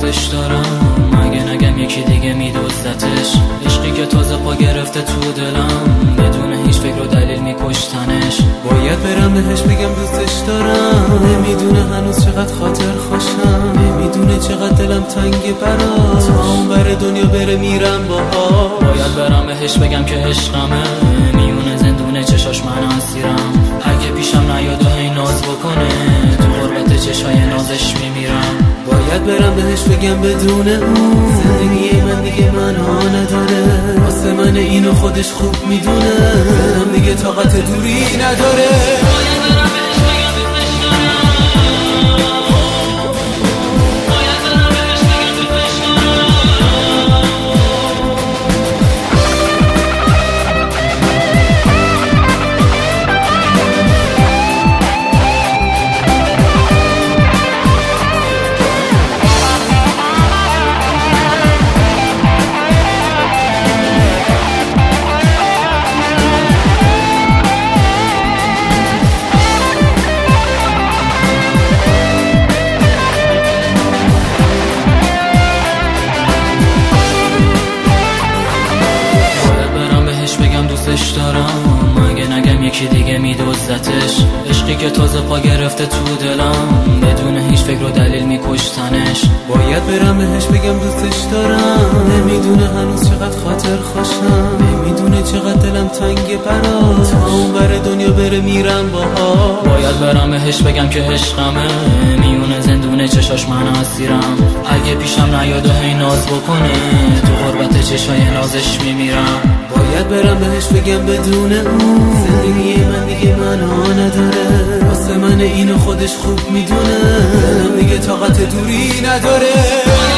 دوستش دارم، مگه نگم یکی دیگه میدوزتش. عشقی که تازه پا گرفته تو دلم، بدون هیچ فکر و دلیل میکشتنش. باید برم بهش بگم دوستش دارم، نمیدونه هنوز چقدر خاطر خوشم، نمیدونه چقدر دلم تنگه برات، تا اون بر دنیا بره میرم باها. باید برم بهش بگم که عشقمه، میونه زندونه چشاش من اسیرم. اگه پیشم نیاد و هی ناز بکنه، تو غربت چشای نازش میمیرم. باید برم بهش بگم بدون اون زندگی من دیگه منو نداره، واسه من اینو خودش خوب میدونه، دلم دیگه طاقت دوری نداره. دوستش دارم، مگه نگم یکی دیگه میدوزتش. عشقی که تازه پا گرفته تو دلم، بدون هیچ فکر و دلیل میکشتنش. باید برم بهش بگم دوستش دارم، نمیدونه هنوز چقدر خاطر خوشم، نمیدونه چقدر دلم تنگه برات، تا اون بر دنیا بره میرم باها. باید برم بهش بگم که عشقمه، میونه زندونه چشاش من اسیرم. اگه پیشم نیاد و هی ناز بکنه، تو غربت چشای نازش میمیرم. باید برم بهش بگم بدون اون زندگی من دیگه منو نداره، واسه من اینو خودش خوب میدونه، دلم دیگه طاقت دوری نداره.